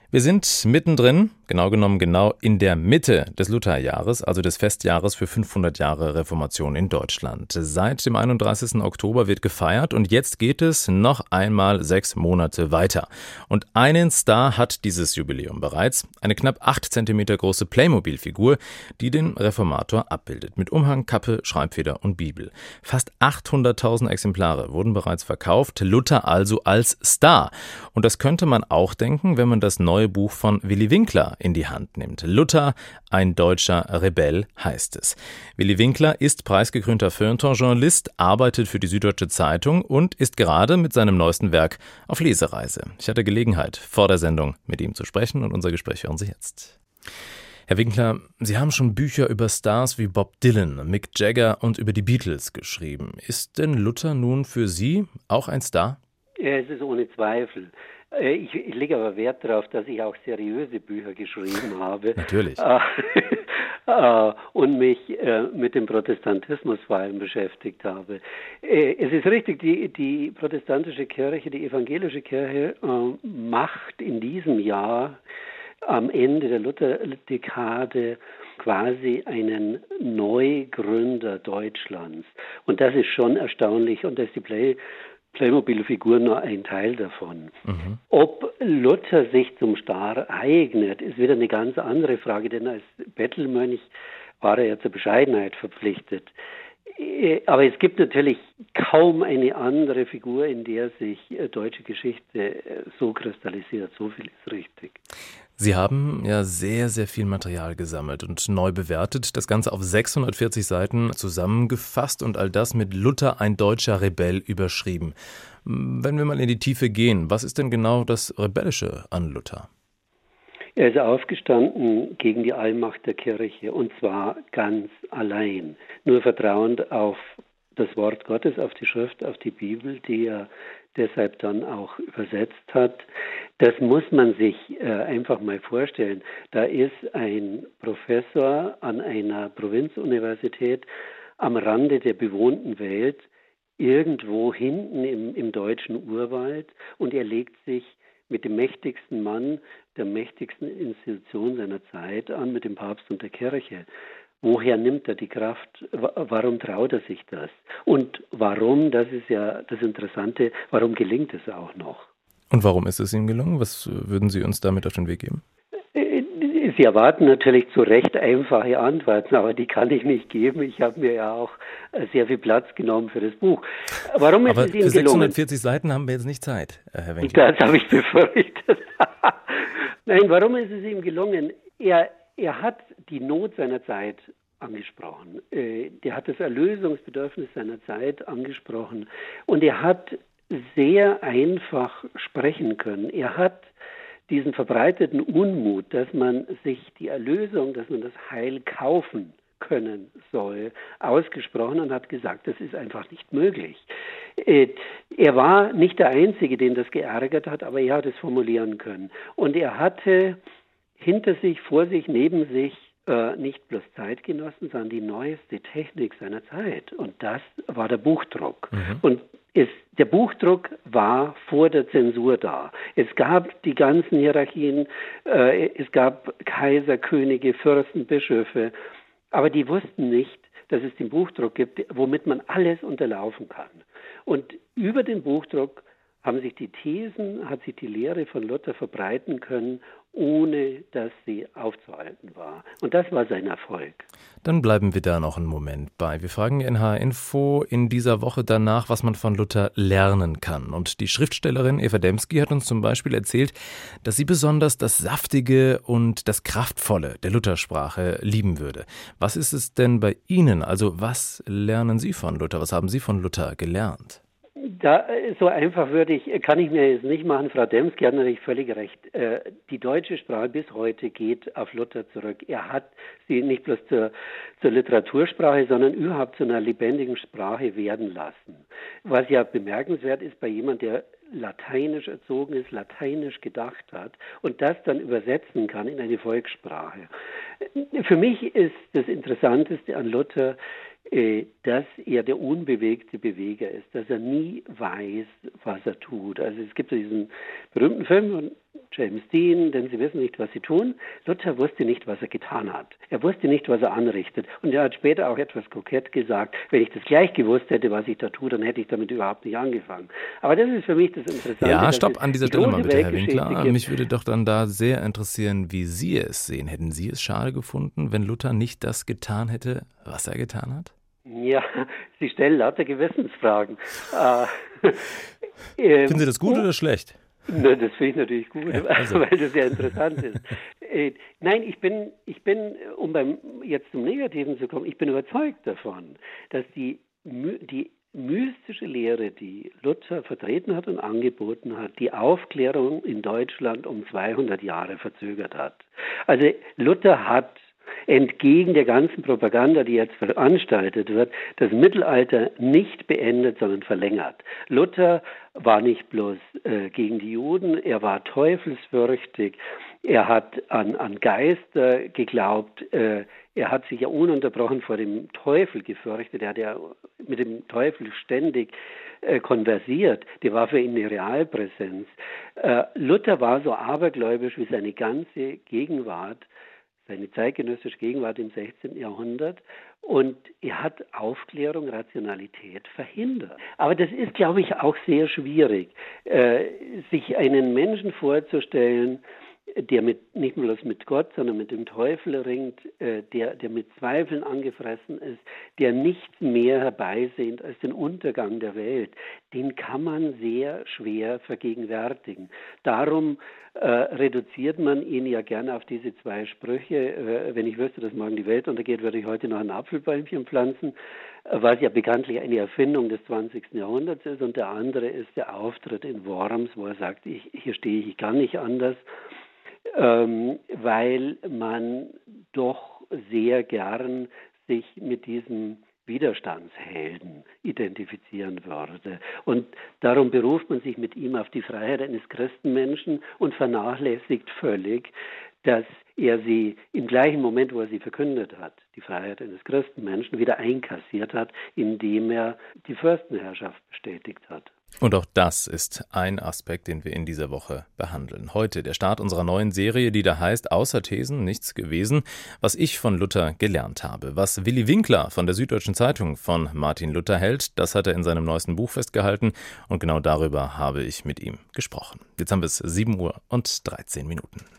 Wir sind mittendrin, genau genommen genau in der Mitte des Lutherjahres, also des Festjahres für 500 Jahre Reformation in Deutschland. Seit dem 31. Oktober wird gefeiert und jetzt geht es noch einmal 6 Monate weiter. Und einen Star hat dieses Jubiläum bereits, eine knapp 8 Zentimeter große Playmobil-Figur, die den Reformator abbildet, mit Umhang, Kappe, Schreibfeder und Bibel. Fast 800.000 Exemplare wurden bereits verkauft, Luther also als Star. Und das könnte man auch denken, wenn man das neue Buch von Willi Winkler in die Hand nimmt. Luther, ein deutscher Rebell, heißt es. Willi Winkler ist preisgekrönter Feuilleton-Journalist, arbeitet für die Süddeutsche Zeitung und ist gerade mit seinem neuesten Werk auf Lesereise. Ich hatte Gelegenheit, vor der Sendung mit ihm zu sprechen und unser Gespräch hören Sie jetzt. Herr Winkler, Sie haben schon Bücher über Stars wie Bob Dylan, Mick Jagger und über die Beatles geschrieben. Ist denn Luther nun für Sie auch ein Star? Ja, es ist ohne Zweifel. Ich lege aber Wert darauf, dass ich auch seriöse Bücher geschrieben habe. Natürlich. Und mich mit dem Protestantismus vor allem beschäftigt habe. Es ist richtig, die protestantische Kirche, die evangelische Kirche macht in diesem Jahr am Ende der Lutherdekade quasi einen Neugründer Deutschlands. Und das ist schon erstaunlich und das ist die Playmobil-Figur nur ein Teil davon. Mhm. Ob Luther sich zum Star eignet, ist wieder eine ganz andere Frage, denn als Bettelmönch war er ja zur Bescheidenheit verpflichtet. Aber es gibt natürlich kaum eine andere Figur, in der sich deutsche Geschichte so kristallisiert. So viel ist richtig. Sie haben ja sehr, sehr viel Material gesammelt und neu bewertet, das Ganze auf 640 Seiten zusammengefasst und all das mit Luther, ein deutscher Rebell, überschrieben. Wenn wir mal in die Tiefe gehen, was ist denn genau das Rebellische an Luther? Er ist aufgestanden gegen die Allmacht der Kirche und zwar ganz allein, nur vertrauend auf das Wort Gottes, auf die Schrift, auf die Bibel, die er deshalb dann auch übersetzt hat. Das muss man sich einfach mal vorstellen. Da ist ein Professor an einer Provinzuniversität am Rande der bewohnten Welt, irgendwo hinten im deutschen Urwald, und er legt sich mit dem mächtigsten Mann der mächtigsten Institution seiner Zeit an, mit dem Papst und der Kirche. Woher nimmt er die Kraft? Warum traut er sich das? Und warum, das ist ja das Interessante, warum gelingt es auch noch? Und warum ist es ihm gelungen? Was würden Sie uns damit auf den Weg geben? Sie erwarten natürlich zu Recht einfache Antworten, aber die kann ich nicht geben. Ich habe mir ja auch sehr viel Platz genommen für das Buch. Warum ist es ihm gelungen? Für 640 Seiten haben wir jetzt nicht Zeit, Herr Winkler. Das habe ich befürchtet. Nein, warum ist es ihm gelungen? Er hat die Not seiner Zeit angesprochen. Der hat das Erlösungsbedürfnis seiner Zeit angesprochen. Und er hat sehr einfach sprechen können. Er hat diesen verbreiteten Unmut, dass man sich die Erlösung, dass man das Heil kaufen können soll, ausgesprochen und hat gesagt, das ist einfach nicht möglich. Er war nicht der Einzige, den das geärgert hat, aber er hat es formulieren können. Und er hatte hinter sich, vor sich, neben sich nicht bloß Zeitgenossen, sondern die neueste Technik seiner Zeit. Und das war der Buchdruck. Mhm. Und der Buchdruck war vor der Zensur da. Es gab die ganzen Hierarchien, es gab Kaiser, Könige, Fürsten, Bischöfe, aber die wussten nicht, dass es den Buchdruck gibt, womit man alles unterlaufen kann. Und über den Buchdruck hat sich die Lehre von Luther verbreiten können, ohne dass sie aufzuhalten war. Und das war sein Erfolg. Dann bleiben wir da noch einen Moment bei. Wir fragen in HR Info in dieser Woche danach, was man von Luther lernen kann. Und die Schriftstellerin Eva Dembski hat uns zum Beispiel erzählt, dass sie besonders das Saftige und das Kraftvolle der Luthersprache lieben würde. Was ist es denn bei Ihnen? Also was lernen Sie von Luther? Was haben Sie von Luther gelernt? So einfach kann ich mir jetzt nicht machen. Frau Dembski hat natürlich völlig recht. Die deutsche Sprache bis heute geht auf Luther zurück. Er hat sie nicht bloß zur Literatursprache, sondern überhaupt zu einer lebendigen Sprache werden lassen. Was ja bemerkenswert ist bei jemandem, der lateinisch erzogen ist, lateinisch gedacht hat und das dann übersetzen kann in eine Volkssprache. Für mich ist das Interessanteste an Luther, dass er der unbewegte Beweger ist, dass er nie weiß, was er tut. Also es gibt diesen berühmten Film von James Dean, denn sie wissen nicht, was sie tun. Luther wusste nicht, was er getan hat. Er wusste nicht, was er anrichtet. Und er hat später auch etwas kokett gesagt, wenn ich das gleich gewusst hätte, was ich da tue, dann hätte ich damit überhaupt nicht angefangen. Aber das ist für mich das Interessante. Ja, stopp an dieser Stelle mal bitte, Herr Winkler. Mich würde doch dann da sehr interessieren, wie Sie es sehen. Hätten Sie es schade gefunden, wenn Luther nicht das getan hätte, was er getan hat? Ja, Sie stellen lauter Gewissensfragen. Finden Sie das gut oder schlecht? Na, das finde ich natürlich gut, ja, also. weil das sehr interessant ist. Nein, ich bin, um jetzt zum Negativen zu kommen, ich bin überzeugt davon, dass die mystische Lehre, die Luther vertreten hat und angeboten hat, die Aufklärung in Deutschland um 200 Jahre verzögert hat. Also Luther hat entgegen der ganzen Propaganda, die jetzt veranstaltet wird, das Mittelalter nicht beendet, sondern verlängert. Luther war nicht bloß gegen die Juden, er war teufelsfürchtig, er hat an Geister geglaubt, er hat sich ja ununterbrochen vor dem Teufel gefürchtet, er hat ja mit dem Teufel ständig konversiert, der war für ihn eine Realpräsenz. Luther war so abergläubisch wie seine ganze Gegenwart, seine zeitgenössische Gegenwart im 16. Jahrhundert, und er hat Aufklärung, Rationalität verhindert. Aber das ist, glaube ich, auch sehr schwierig, sich einen Menschen vorzustellen, der nicht bloß mit Gott, sondern mit dem Teufel ringt, der mit Zweifeln angefressen ist, der nichts mehr herbeisehnt als den Untergang der Welt, den kann man sehr schwer vergegenwärtigen. Darum reduziert man ihn ja gerne auf diese zwei Sprüche. Wenn ich wüsste, dass morgen die Welt untergeht, würde ich heute noch ein Apfelbäumchen pflanzen, was ja bekanntlich eine Erfindung des 20. Jahrhunderts ist. Und der andere ist der Auftritt in Worms, wo er sagt, hier stehe ich kann nicht anders. Weil man doch sehr gern sich mit diesem Widerstandshelden identifizieren würde. Und darum beruft man sich mit ihm auf die Freiheit eines Christenmenschen und vernachlässigt völlig, dass er sie im gleichen Moment, wo er sie verkündet hat, die Freiheit eines Christenmenschen, wieder einkassiert hat, indem er die Fürstenherrschaft bestätigt hat. Und auch das ist ein Aspekt, den wir in dieser Woche behandeln. Heute der Start unserer neuen Serie, die da heißt Außer Thesen nichts gewesen, was ich von Luther gelernt habe. Was Willi Winkler von der Süddeutschen Zeitung von Martin Luther hält, das hat er in seinem neuesten Buch festgehalten und genau darüber habe ich mit ihm gesprochen. Jetzt haben wir es 7:13 Uhr.